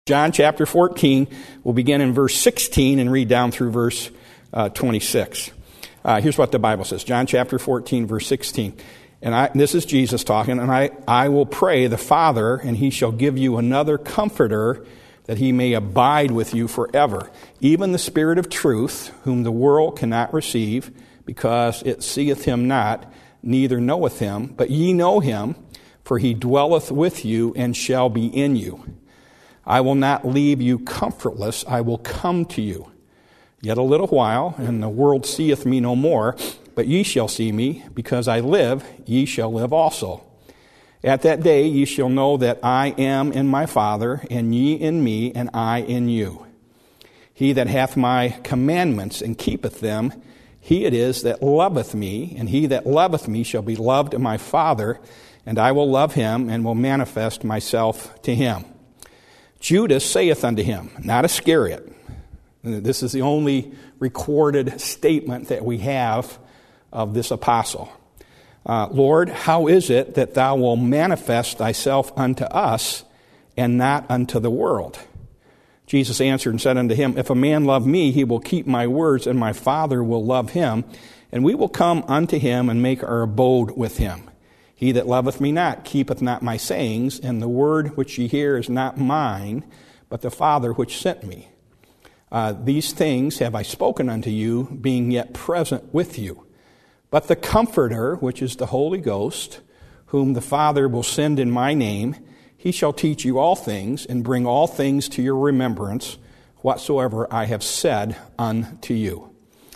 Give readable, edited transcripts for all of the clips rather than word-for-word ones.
John chapter 14. We'll begin in verse 16 and read down through verse 26. Here's what the Bible says. John chapter 14, verse 16. And this is Jesus talking, and I will pray the Father, and he shall give you another comforter, that he may abide with you forever, even the Spirit of truth, whom the world cannot receive, because it seeth him not, neither knoweth him, but ye know him, for he dwelleth with you and shall be in you. I will not leave you comfortless, I will come to you. Yet a little while, and the world seeth me no more, but ye shall see me, because I live, ye shall live also. At that day ye shall know that I am in my Father, and ye in me, and I in you. He that hath my commandments and keepeth them, he it is that loveth me, and he that loveth me shall be loved of my Father, and I will love him, and will manifest myself to him. Judas saith unto him, not Iscariot. This is the only recorded statement that we have of this apostle. Lord, how is it that thou wilt manifest thyself unto us, and not unto the world? Jesus answered and said unto him, If a man love me, he will keep my words, and my Father will love him, and we will come unto him and make our abode with him. He that loveth me not keepeth not my sayings, and the word which ye hear is not mine, but the Father which sent me. These things have I spoken unto you, being yet present with you. But the Comforter, which is the Holy Ghost, whom the Father will send in my name, he shall teach you all things, and bring all things to your remembrance, whatsoever I have said unto you.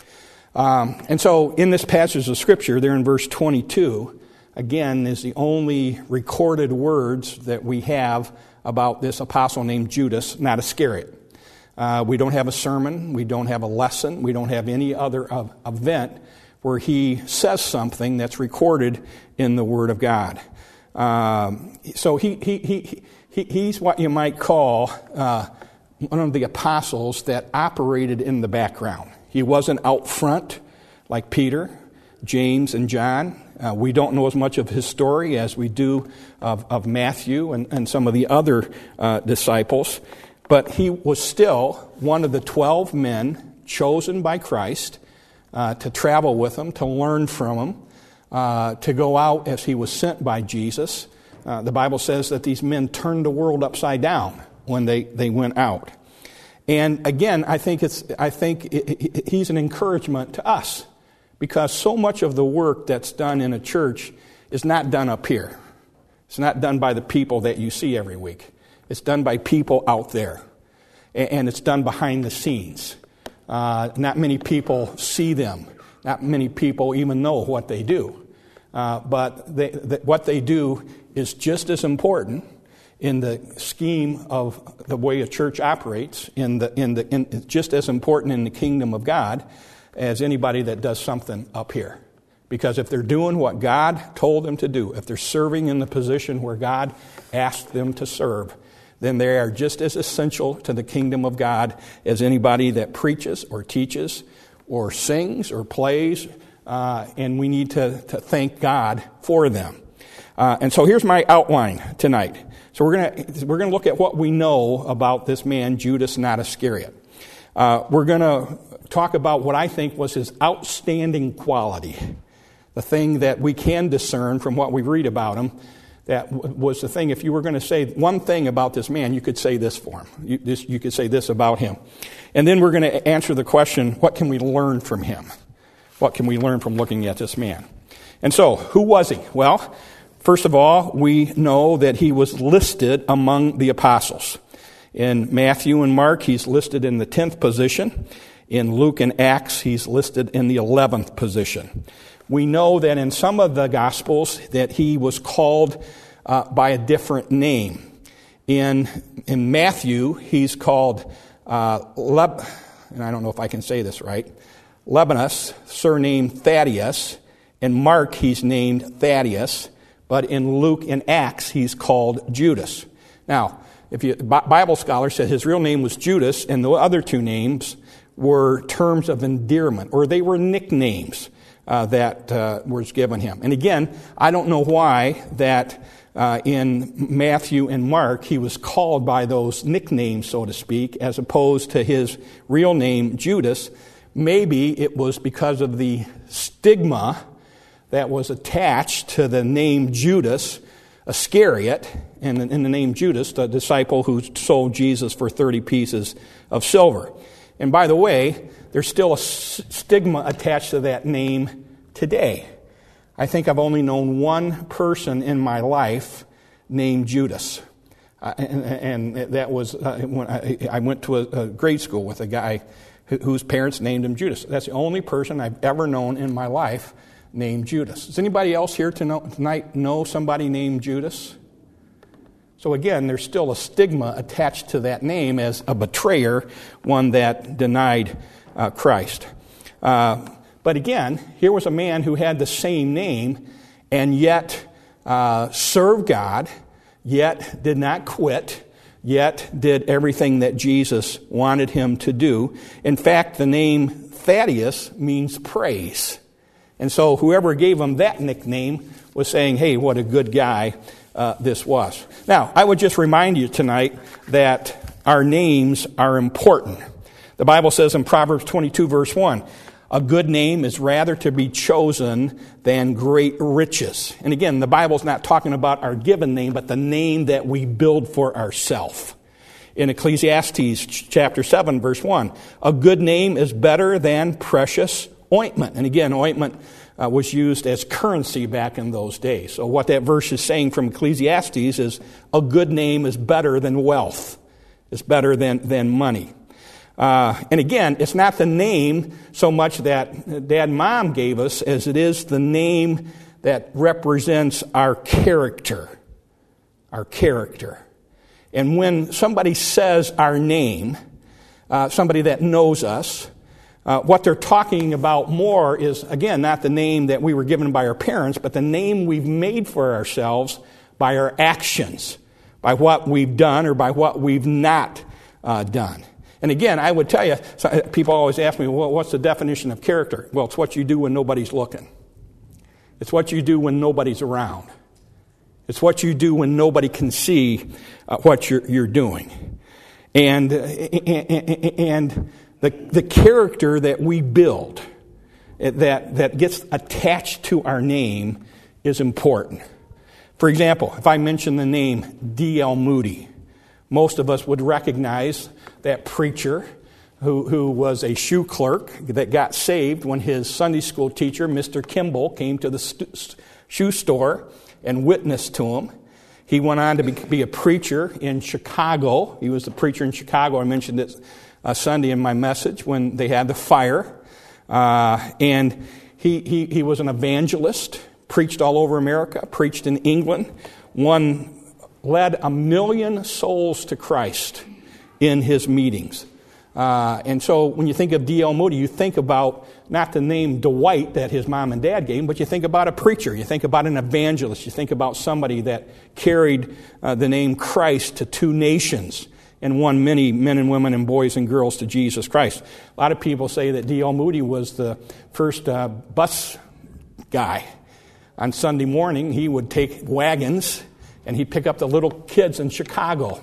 And so in this passage of Scripture, there in verse 22, again, is the only recorded words that we have about this apostle named Judas, not Iscariot. We don't have a sermon, we don't have a lesson, we don't have any other event where he says something that's recorded in the Word of God. So he's what you might call one of the apostles that operated in the background. He wasn't out front like Peter, James, and John. We don't know as much of his story as we do of Matthew and some of the other disciples. But he was still one of the 12 men chosen by Christ to travel with him, to learn from him, to go out as he was sent by Jesus. The Bible says that these men turned the world upside down when they went out. And again, I think he's an encouragement to us, because so much of the work that's done in a church is not done up here. It's not done by the people that you see every week. It's done by people out there, and it's done behind the scenes. Not many people see them. Not many people even know what they do. But what they do is just as important in the scheme of the way a church operates, just as important in the kingdom of God as anybody that does something up here. Because if they're doing what God told them to do, if they're serving in the position where God asked them to serve, then they are just as essential to the kingdom of God as anybody that preaches or teaches or sings or plays, and we need to thank God for them. And so here's my outline tonight. So we're gonna look at what we know about this man, Judas, not Iscariot. We're going to talk about what I think was his outstanding quality, the thing that we can discern from what we read about him. That was the thing. If you were going to say one thing about this man, you could say this for him. You could say this about him. And then we're going to answer the question, what can we learn from him? What can we learn from looking at this man? And so, who was he? Well, first of all, we know that he was listed among the apostles. In Matthew and Mark, he's listed in the 10th position. In Luke and Acts, he's listed in the 11th position. We know that in some of the Gospels that he was called by a different name. In Matthew, he's called and I don't know if I can say this right, Lebanus, surnamed Thaddeus. In Mark, he's named Thaddeus. But in Luke and Acts, he's called Judas. Now, Bible scholars said his real name was Judas, and the other two names were terms of endearment, or they were nicknames. that was given him. And again, I don't know why that in Matthew and Mark he was called by those nicknames, so to speak, as opposed to his real name, Judas. Maybe it was because of the stigma that was attached to the name Judas Iscariot, and in the name Judas, the disciple who sold Jesus for 30 pieces of silver. And by the way, there's still a stigma attached to that name today. I think I've only known one person in my life named Judas. And that was when I went to a grade school with a guy whose parents named him Judas. That's the only person I've ever known in my life named Judas. Does anybody else here tonight know somebody named Judas? So again, there's still a stigma attached to that name as a betrayer, one that denied Christ. But again, here was a man who had the same name and yet served God, yet did not quit, yet did everything that Jesus wanted him to do. In fact, the name Thaddeus means praise. And so whoever gave him that nickname was saying, hey, what a good guy this was. Now, I would just remind you tonight that our names are important. The Bible says in Proverbs 22, verse 1, a good name is rather to be chosen than great riches. And again, the Bible's not talking about our given name, but the name that we build for ourselves. In Ecclesiastes chapter 7, verse 1, a good name is better than precious ointment. And again, ointment was used as currency back in those days. So what that verse is saying from Ecclesiastes is a good name is better than wealth. It's better than money. And again, it's not the name so much that Dad and Mom gave us as it is the name that represents our character. Our character. And when somebody says our name, somebody that knows us, what they're talking about more is, again, not the name that we were given by our parents, but the name we've made for ourselves by our actions, by what we've done or by what we've not done. And again, I would tell you, people always ask me, well, what's the definition of character? Well, it's what you do when nobody's looking. It's what you do when nobody's around. It's what you do when nobody can see what you're doing. And the character that we build, that gets attached to our name, is important. For example, if I mention the name D.L. Moody, most of us would recognize that preacher who was a shoe clerk that got saved when his Sunday school teacher, Mr. Kimball, came to the shoe store and witnessed to him. He went on to be a preacher in Chicago. He was the preacher in Chicago. I mentioned it Sunday in my message when they had the fire. And he was an evangelist, preached all over America, preached in England, led 1 million souls to Christ in his meetings. And so when you think of D.L. Moody, you think about not the name Dwight that his mom and dad gave him, but you think about a preacher. You think about an evangelist. You think about somebody that carried the name Christ to 2 nations and won many men and women and boys and girls to Jesus Christ. A lot of people say that D.L. Moody was the first bus guy. On Sunday morning, he would take wagons and he'd pick up the little kids in Chicago.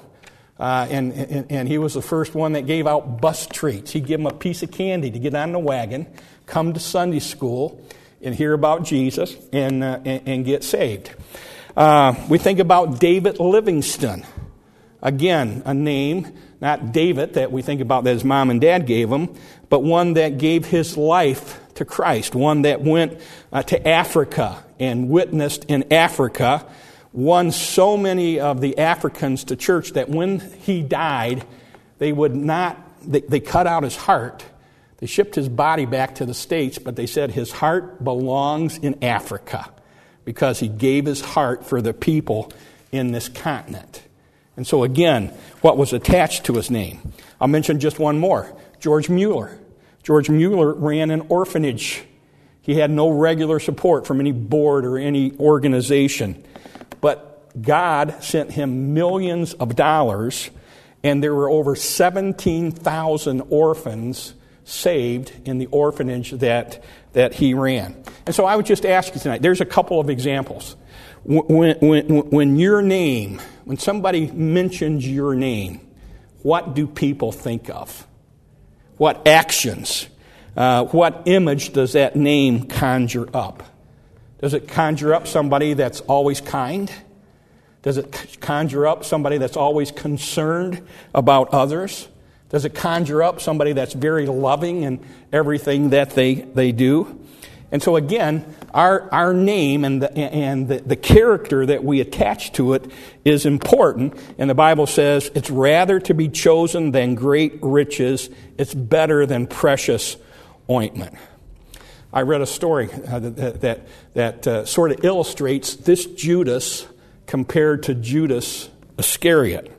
And he was the first one that gave out bus treats. He'd give them a piece of candy to get on the wagon, come to Sunday school, and hear about Jesus and get saved. We think about David Livingston. Again, a name, not David that we think about that his mom and dad gave him, but one that gave his life to Christ, one that went to Africa and witnessed in Africa, won so many of the Africans to church that when he died, they cut out his heart. They shipped his body back to the States, but they said his heart belongs in Africa because he gave his heart for the people in this continent. And so again, what was attached to his name? I'll mention just one more. George Mueller. George Mueller ran an orphanage. He had no regular support from any board or any organization. But God sent him millions of dollars, and there were over 17,000 orphans saved in the orphanage that he ran. And so I would just ask you tonight, there's a couple of examples. When your name, when somebody mentions your name, what do people think of? What actions? What image does that name conjure up? Does it conjure up somebody that's always kind? Does it conjure up somebody that's always concerned about others? Does it conjure up somebody that's very loving in everything that they do? And so again, our name and the character that we attach to it is important. And the Bible says it's rather to be chosen than great riches. It's better than precious ointment. I read a story that sort of illustrates this Judas compared to Judas Iscariot.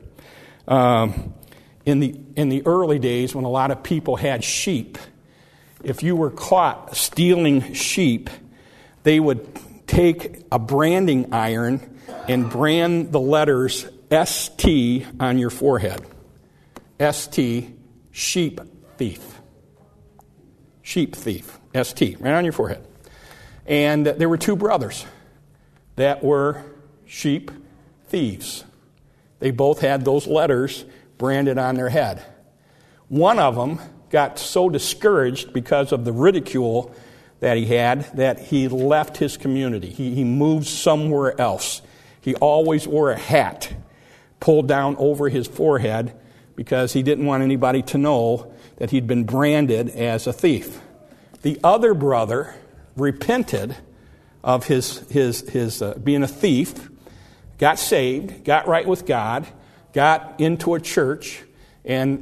In the early days, when a lot of people had sheep, if you were caught stealing sheep, they would take a branding iron and brand the letters ST on your forehead. ST, sheep thief. Sheep thief. ST, right on your forehead. And there were two brothers that were sheep thieves. They both had those letters branded on their head. One of them got so discouraged because of the ridicule that he had that he left his community. He moved somewhere else. He always wore a hat pulled down over his forehead because he didn't want anybody to know that he'd been branded as a thief. The other brother repented of his being a thief, got saved, got right with God, got into a church, and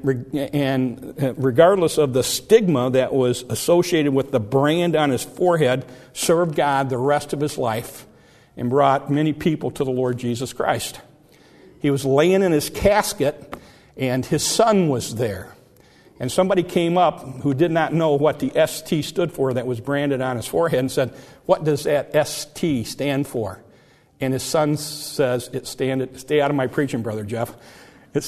regardless of the stigma that was associated with the brand on his forehead, served God the rest of his life and brought many people to the Lord Jesus Christ. He was laying in his casket, and his son was there. And somebody came up who did not know what the ST stood for that was branded on his forehead and said, "What does that ST stand for?" And his son says, "Stay out of my preaching, Brother Jeff." His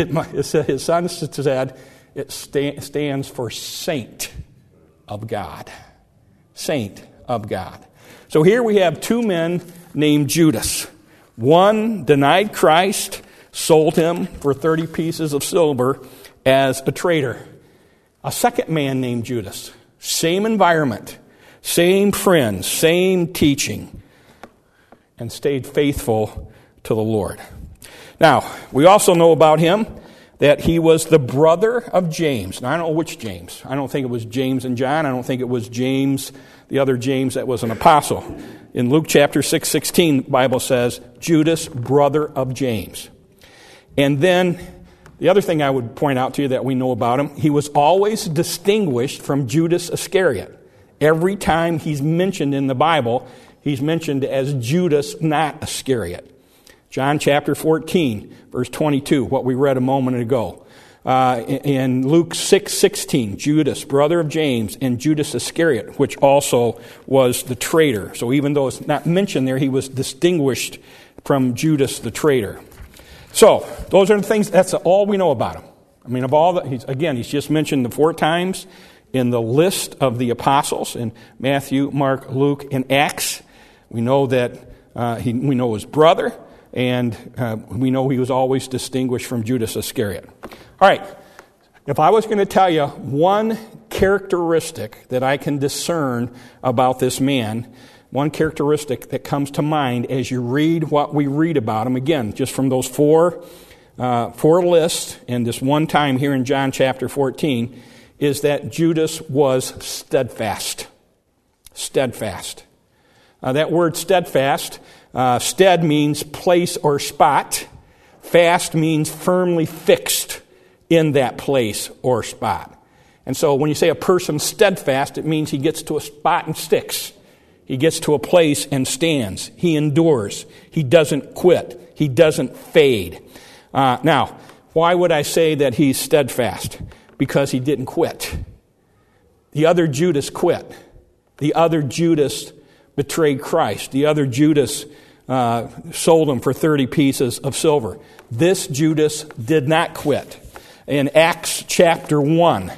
son said, "It stands for Saint of God." Saint of God. So here we have two men named Judas. One denied Christ, sold him for 30 pieces of silver as a traitor. A second man named Judas. Same environment, same friends, same teaching, and stayed faithful to the Lord. Now, we also know about him that he was the brother of James. Now, I don't know which James. I don't think it was James and John. I don't think it was James, the other James that was an apostle. In Luke chapter 6:16, the Bible says, Judas, brother of James. And then the other thing I would point out to you that we know about him, he was always distinguished from Judas Iscariot. Every time he's mentioned in the Bible, he's mentioned as Judas, not Iscariot. John chapter 14, verse 22, what we read a moment ago. In Luke 6:16, Judas, brother of James, and Judas Iscariot, which also was the traitor. So even though it's not mentioned there, he was distinguished from Judas the traitor. So those are the things, that's all we know about him. I mean, of all he's just mentioned the 4 times in the list of the apostles in Matthew, Mark, Luke, and Acts. We know that we know his brother. And we know he was always distinguished from Judas Iscariot. All right, if I was going to tell you one characteristic that I can discern about this man, one characteristic that comes to mind as you read what we read about him, again, just from those four lists and this one time here in John chapter 14, is that Judas was steadfast. Steadfast. That word steadfast, stead means place or spot. Fast means firmly fixed in that place or spot. And so when you say a person's steadfast, it means he gets to a spot and sticks. He gets to a place and stands. He endures. He doesn't quit. He doesn't fade. Now, why would I say that he's steadfast? Because he didn't quit. The other Judas quit. The other Judas betrayed Christ. The other Judas sold him for 30 pieces of silver. This Judas did not quit. In Acts chapter 1,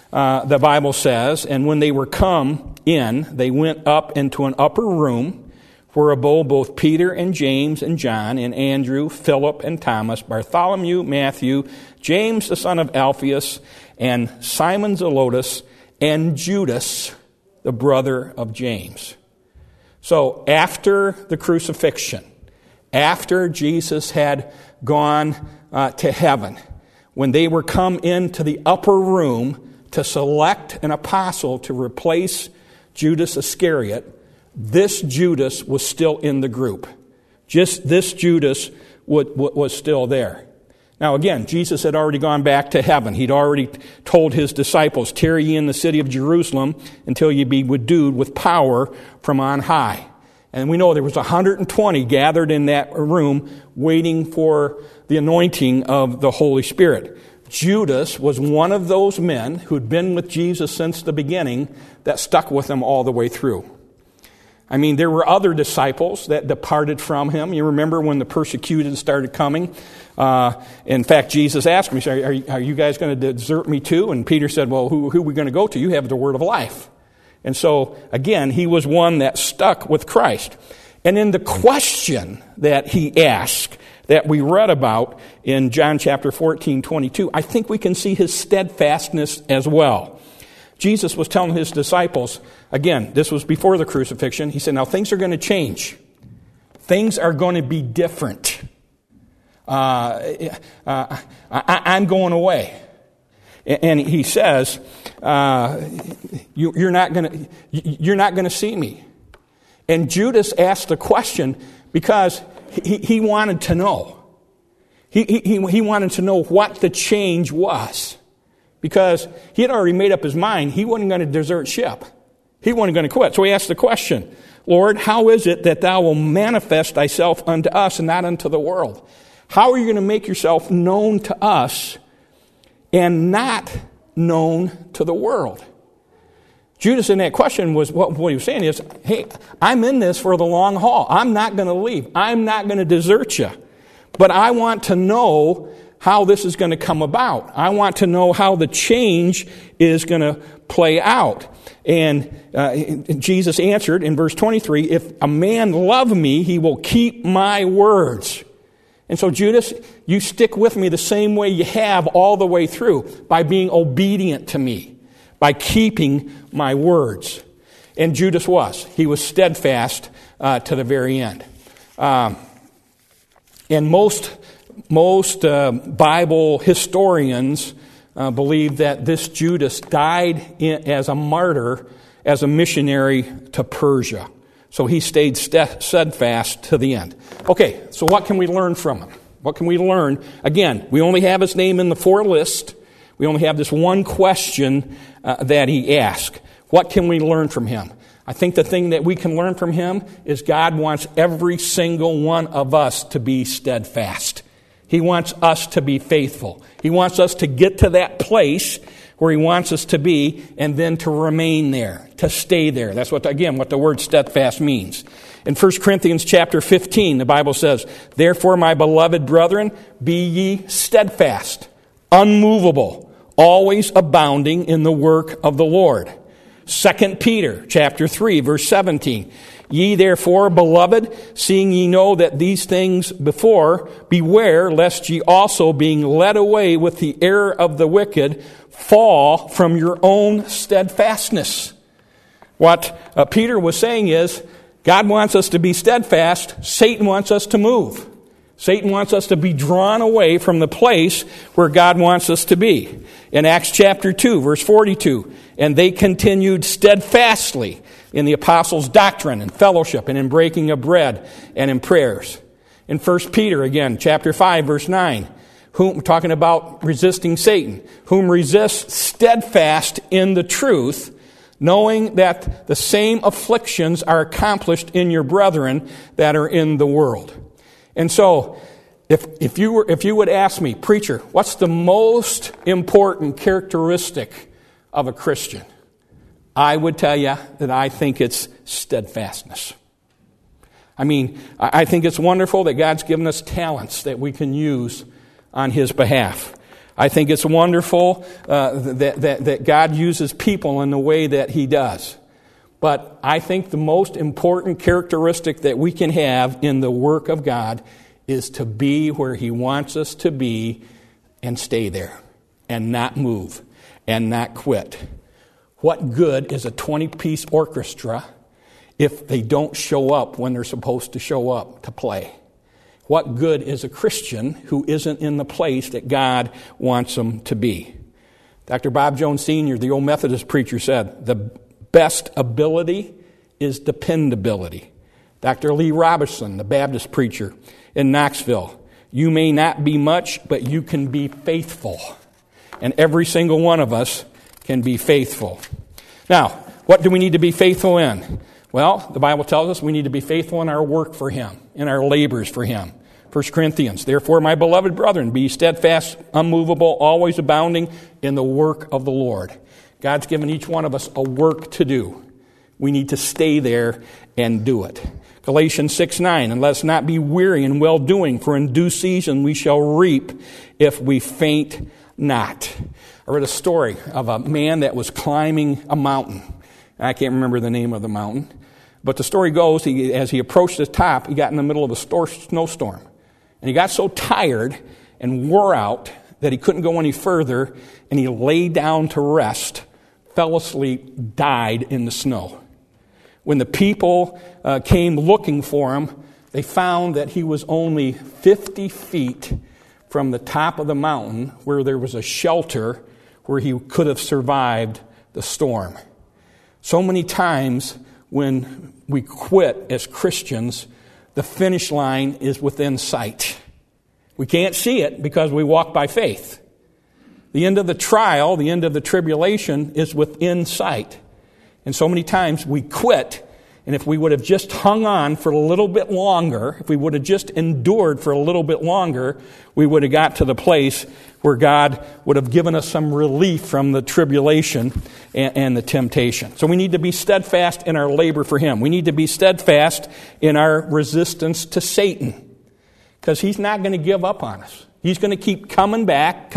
the Bible says, and when they were come in, they went up into an upper room where abode both Peter and James and John and Andrew, Philip and Thomas, Bartholomew, Matthew, James the son of Alphaeus, and Simon Zelotes, and Judas, the brother of James. So after the crucifixion, after Jesus had gone to heaven, when they were come into the upper room to select an apostle to replace Judas Iscariot, this Judas was still in the group. Just this Judas was still there. Now again, Jesus had already gone back to heaven. He'd already told his disciples, "Tarry ye in the city of Jerusalem until ye be endued with power from on high." And we know there was 120 gathered in that room waiting for the anointing of the Holy Spirit. Judas was one of those men who'd been with Jesus since the beginning that stuck with him all the way through. I mean, there were other disciples that departed from him. You remember when the persecuted started coming? In fact, Jesus asked me, are you guys going to desert me too? And Peter said, well, who are we going to go to? You have the word of life. And so, again, he was one that stuck with Christ. And in the question that he asked, that we read about in John chapter 14:22, I think we can see his steadfastness as well. Jesus was telling his disciples, again, this was before the crucifixion, he said, now things are going to change. Things are going to be different. I'm going away. And he says, you're not going to see me. And Judas asked the question because he wanted to know. He wanted to know what the change was. Because he had already made up his mind he wasn't going to desert ship. He wasn't going to quit. So he asked the question, Lord, how is it that thou will manifest thyself unto us and not unto the world? How are you going to make yourself known to us and not known to the world? Judas in that question was, what he was saying is, hey, I'm in this for the long haul. I'm not going to leave. I'm not going to desert you. But I want to know how this is going to come about. I want to know how the change is going to play out. And Jesus answered in verse 23, if a man love me, he will keep my words. And so Judas, you stick with me the same way you have all the way through, by being obedient to me, by keeping my words. And Judas was. He was steadfast to the very end. And most Bible historians believe that this Judas died as a martyr, as a missionary to Persia. So he stayed steadfast to the end. Okay, so what can we learn from him? What can we learn? Again, we only have his name in the 4 list. We only have this one question that he asked. What can we learn from him? I think the thing that we can learn from him is God wants every single one of us to be steadfast. He wants us to be faithful. He wants us to get to that place where he wants us to be and then to remain there, to stay there. That's what the word steadfast means. In 1 Corinthians chapter 15, the Bible says, therefore, my beloved brethren, be ye steadfast, unmovable, always abounding in the work of the Lord. 2 Peter chapter 3, verse 17, ye therefore, beloved, seeing ye know that these things before, beware lest ye also, being led away with the error of the wicked, fall from your own steadfastness. What Peter was saying is, God wants us to be steadfast, Satan wants us to move. Satan wants us to be drawn away from the place where God wants us to be. In Acts chapter 2, verse 42, and they continued steadfastly in the apostles' doctrine and fellowship and in breaking of bread and in prayers. In 1 Peter, again, chapter 5, verse 9, talking about resisting Satan, whom resist steadfast in the truth, knowing that the same afflictions are accomplished in your brethren that are in the world. And so, if you would ask me, preacher, what's the most important characteristic of a Christian? I would tell you that I think it's steadfastness. I mean, I think it's wonderful that God's given us talents that we can use on his behalf. I think it's wonderful that God uses people in the way that He does. But I think the most important characteristic that we can have in the work of God is to be where He wants us to be and stay there and not move and not quit. What good is a 20-piece orchestra if they don't show up when they're supposed to show up to play? What good is a Christian who isn't in the place that God wants them to be? Dr. Bob Jones Sr., the old Methodist preacher, said, the best ability is dependability. Dr. Lee Robertson, the Baptist preacher in Knoxville, you may not be much, but you can be faithful. And every single one of us can be faithful. Now, what do we need to be faithful in? Well, the Bible tells us we need to be faithful in our work for Him, in our labors for Him. 1 Corinthians, therefore, my beloved brethren, be steadfast, unmovable, always abounding in the work of the Lord. God's given each one of us a work to do. We need to stay there and do it. Galatians 6:9, and let us not be weary in well-doing, for in due season we shall reap if we faint not. I read a story of a man that was climbing a mountain. I can't remember the name of the mountain. But the story goes, as he approached the top, he got in the middle of a snowstorm. And he got so tired and wore out that he couldn't go any further, and he lay down to rest, fell asleep, died in the snow. When the people came looking for him, they found that he was only 50 feet from the top of the mountain where there was a shelter where he could have survived the storm. So many times when we quit as Christians, the finish line is within sight. We can't see it because we walk by faith. The end of the trial, the end of the tribulation is within sight. And so many times we quit, and if we would have just hung on for a little bit longer, if we would have just endured for a little bit longer, we would have got to the place where God would have given us some relief from the tribulation and the temptation. So we need to be steadfast in our labor for Him. We need to be steadfast in our resistance to Satan, because he's not going to give up on us. He's going to keep coming back.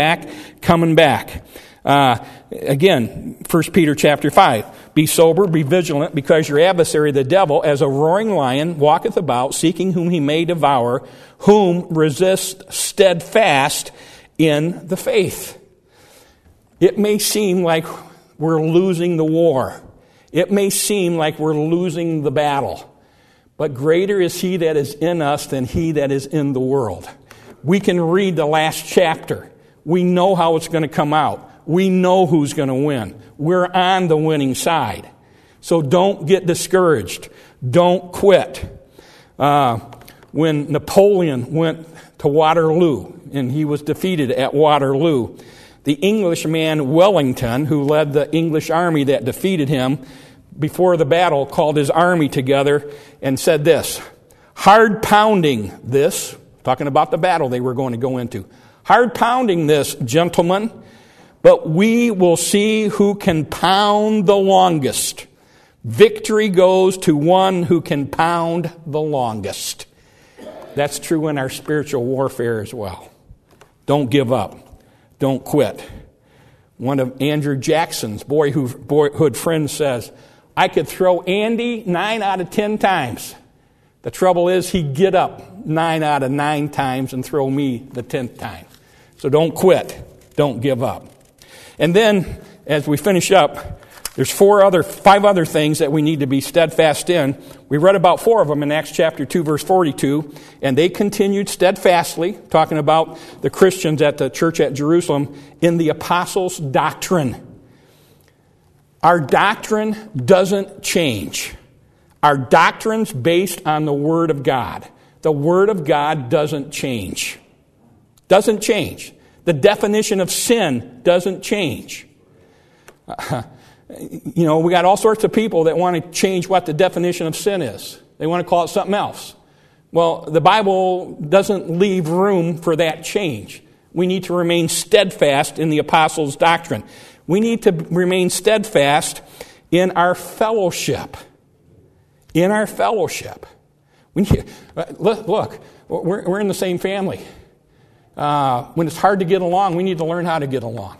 Again, 1 Peter chapter 5. Be sober, be vigilant, because your adversary, the devil, as a roaring lion, walketh about, seeking whom he may devour, whom resist steadfast in the faith. It may seem like we're losing the war. It may seem like we're losing the battle. But greater is He that is in us than he that is in the world. We can read the last chapter. We know how it's going to come out. We know who's going to win. We're on the winning side. So don't get discouraged. Don't quit. When Napoleon went to Waterloo and he was defeated at Waterloo, the Englishman Wellington, who led the English army that defeated him, before the battle called his army together and said this: hard pounding this, talking about the battle they were going to go into, hard pounding this, gentlemen, but we will see who can pound the longest. Victory goes to one who can pound the longest. That's true in our spiritual warfare as well. Don't give up. Don't quit. One of Andrew Jackson's boyhood friends says, I could throw Andy 9 out of 10 times. The trouble is he'd get up 9 out of 9 times and throw me the 10th time. So don't quit. Don't give up. And then, as we finish up, there's 5 other things that we need to be steadfast in. We read about 4 of them in Acts chapter 2, verse 42, and they continued steadfastly, talking about the Christians at the church at Jerusalem, in the apostles' doctrine. Our doctrine doesn't change. Our doctrine's based on the Word of God. The Word of God doesn't change. Doesn't change. The definition of sin doesn't change. We got all sorts of people that want to change what the definition of sin is. They want to call it something else. Well, the Bible doesn't leave room for that change. We need to remain steadfast in the apostles' doctrine. We need to remain steadfast in our fellowship. In our fellowship. Look, we're in the same family. When it's hard to get along, we need to learn how to get along.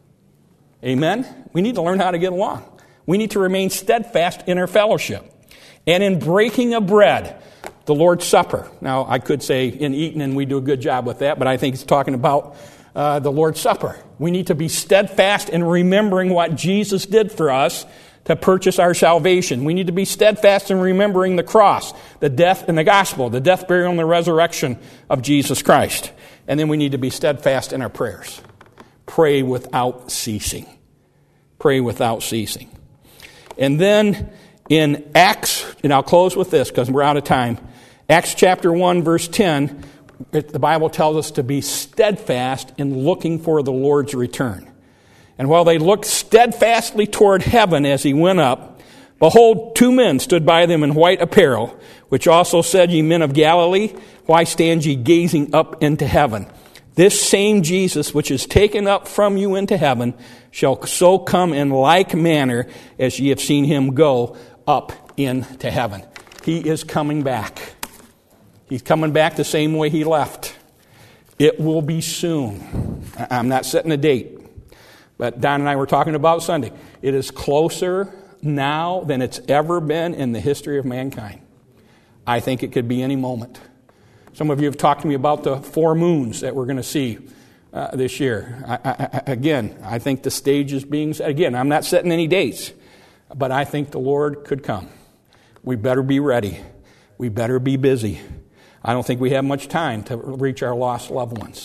Amen? We need to learn how to get along. We need to remain steadfast in our fellowship. And in breaking of bread, the Lord's Supper. Now, I could say in eating, and we do a good job with that, but I think it's talking about the Lord's Supper. We need to be steadfast in remembering what Jesus did for us to purchase our salvation. We need to be steadfast in remembering the cross, the death and the gospel, the death, burial, and the resurrection of Jesus Christ. And then we need to be steadfast in our prayers. Pray without ceasing. Pray without ceasing. And then in Acts, and I'll close with this because we're out of time. Acts chapter 1, verse 10, the Bible tells us to be steadfast in looking for the Lord's return. And while they looked steadfastly toward heaven as he went up, behold, 2 men stood by them in white apparel, which also said, Ye men of Galilee, why stand ye gazing up into heaven? This same Jesus, which is taken up from you into heaven, shall so come in like manner as ye have seen him go up into heaven. He is coming back. He's coming back the same way he left. It will be soon. I'm not setting a date. But Don and I were talking about Sunday. It is closer now than it's ever been in the history of mankind. I think it could be any moment. Some of you have talked to me about the 4 moons that we're going to see this year. I think the stage is being set. Again, I'm not setting any dates. But I think the Lord could come. We better be ready. We better be busy. I don't think we have much time to reach our lost loved ones.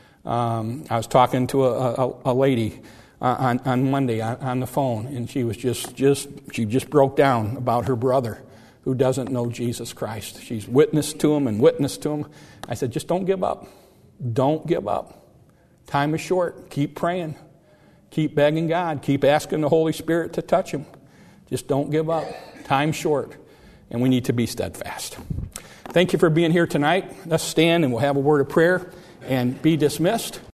I was talking to a lady on Monday on the phone, and she was she just broke down about her brother who doesn't know Jesus Christ. She's witnessed to him and witnessed to him. I said, just don't give up. Don't give up. Time is short. Keep praying. Keep begging God. Keep asking the Holy Spirit to touch him. Just don't give up. Time's short, and we need to be steadfast. Thank you for being here tonight. Let's stand and we'll have a word of prayer and be dismissed.